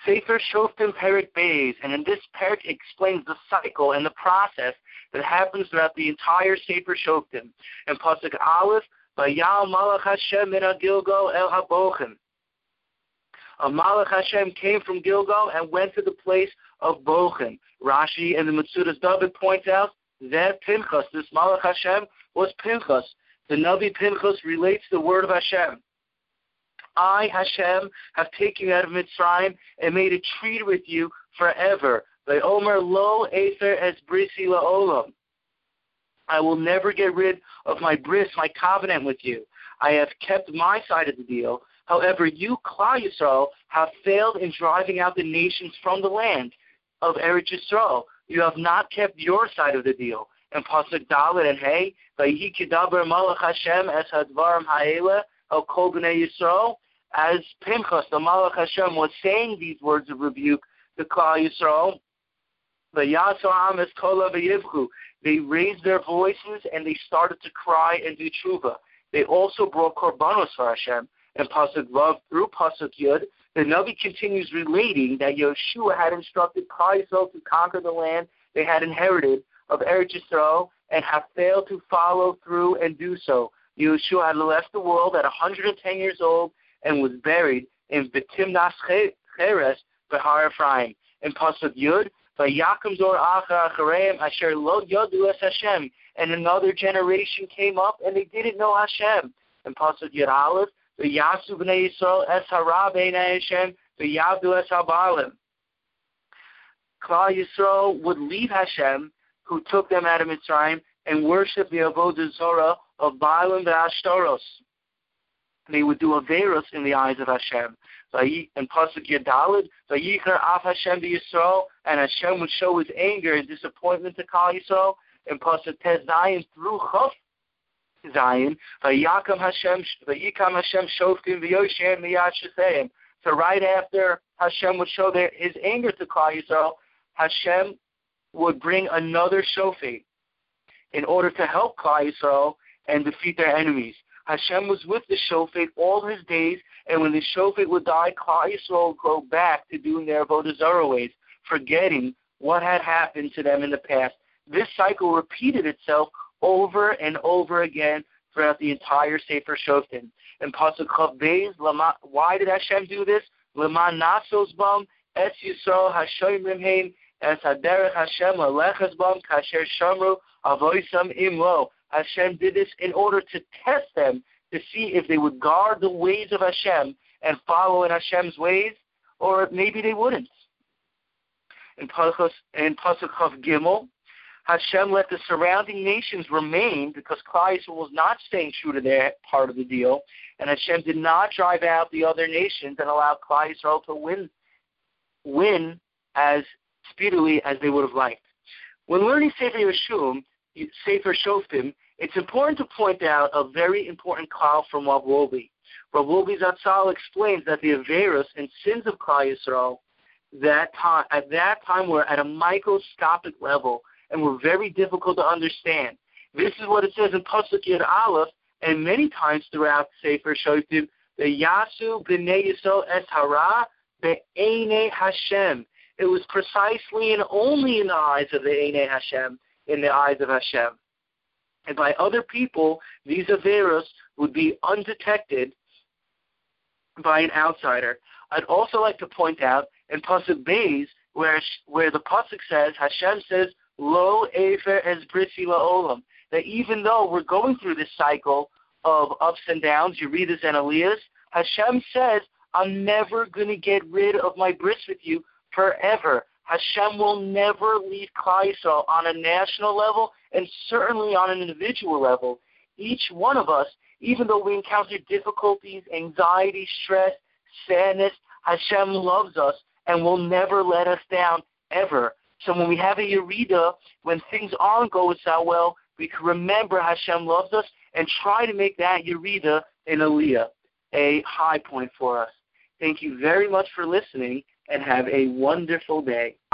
Sefer Shoftim Perik Beis, and in this Perik explains the cycle and the process that happens throughout the entire Sefer Shoftim. And Pasuk Aleph, Vayal Malach Hashem min Gilgal el Habochim. A Malach Hashem came from Gilgal and went to the place of Bochim. Rashi and the Metzudas David points out that Pinchas, this Malach Hashem, was Pinchas. The Navi Pinchas relates the word of Hashem. I, Hashem, have taken you out of Mitzrayim and made a treaty with you forever. Ve'omer lo efer es brisi la'olam. I will never get rid of my bris, my covenant with you. I have kept my side of the deal. However, you, Klal Yisrael, have failed in driving out the nations from the land of Eretz Yisrael. You have not kept your side of the deal. And Pasuk Dalet and Hey, Vayihi Kedaber Malach Hashem es hadvarim ha'ele al kol bnei Yisrael. As Pinchas, the Malach Hashem, was saying these words of rebuke to Klal Yisrael, Vayaso Am es kola v'yivchu. They raised their voices and they started to cry and do tshuva. They also brought korbanos for Hashem. And Pasuk Vav through Pasuk Yud, the Navi continues relating that Yeshua had instructed Klal Yisrael to conquer the land they had inherited of Eretz Yisrael and have failed to follow through and do so. Yeshua had left the world at 110 years old and was buried in Betimnas Cheres Behar Ephraim. In Pasuk Yud, Vayakum Zor Acha Achareim Asher Lo Yodu Es Hashem. And another generation came up and they didn't know Hashem. In Pasuk Yud Aleph, Vayasu B'nei Yisrael Es Hara B'nei Hashem Vayavdu Es Habalim. Klal Yisrael would leave Hashem, who took them out of Mitzrayim, and worship the Avodah Zorah of Baalim ve'Ashtaros. They would do Averos in the eyes of Hashem. And Pasuk Yadalid, Vayicher Af Hashem Yisrael, and Hashem would show his anger and disappointment to Klal Yisrael. And Pasuk Tez Zayin through Chaf Zayin, Vayikam Hashem Shoftim v'Yoshem miyad Sheseim. So right after Hashem would show his anger to Klal Yisrael, Hashem would bring another shofet in order to help Klal Yisrael and defeat their enemies. Hashem was with the shofet all his days, and when the shofet would die, Klal Yisrael would go back to doing their Avodah Zarah ways, forgetting what had happened to them in the past. This cycle repeated itself over and over again throughout the entire Sefer Shoftim. And Pasuk Chav Beis, why did Hashem do this? Leman nasos bam es Yisrael hashoymrim heim es haderech Hashem aleches bam kasher shamru avoisam imlo. Hashem did this in order to test them, to see if they would guard the ways of Hashem and follow in Hashem's ways, or maybe they wouldn't. In Pasuk Chav Gimel, Hashem let the surrounding nations remain because Klal Yisrael was not staying true to their part of the deal, and Hashem did not drive out the other nations and allow Klal Yisrael to win as speedily as they would have liked. When learning Sefer Shoftim, it's important to point out a very important klal from Rav Wolbe. Rav Wolbe Zatzal explains that the Averos and sins of Klal Yisrael at that time were at a microscopic level and were very difficult to understand. This is what it says in Pasuk Yud Aleph, and many times throughout Sefer Shoftim, the Yasu b'nei Yisrael es hara be'enei Hashem. It was precisely and only in the eyes of the Einei Hashem, in the eyes of Hashem. And by other people, these Averos would be undetected by an outsider. I'd also like to point out in Pasuk Beis, where the Pasuk says, Hashem says, Lo efer es brisi la'olam, that even though we're going through this cycle of ups and downs, Yeridas and Aliyahs, Hashem says, I'm never going to get rid of my bris with you forever. Hashem will never leave Klal Yisrael on a national level and certainly on an individual level. Each one of us, even though we encounter difficulties, anxiety, stress, sadness, Hashem loves us and will never let us down ever. So when we have a Yerida, when things aren't going so well, we can remember Hashem loves us and try to make that Yerida an Aliyah, a high point for us. Thank you very much for listening, and have a wonderful day.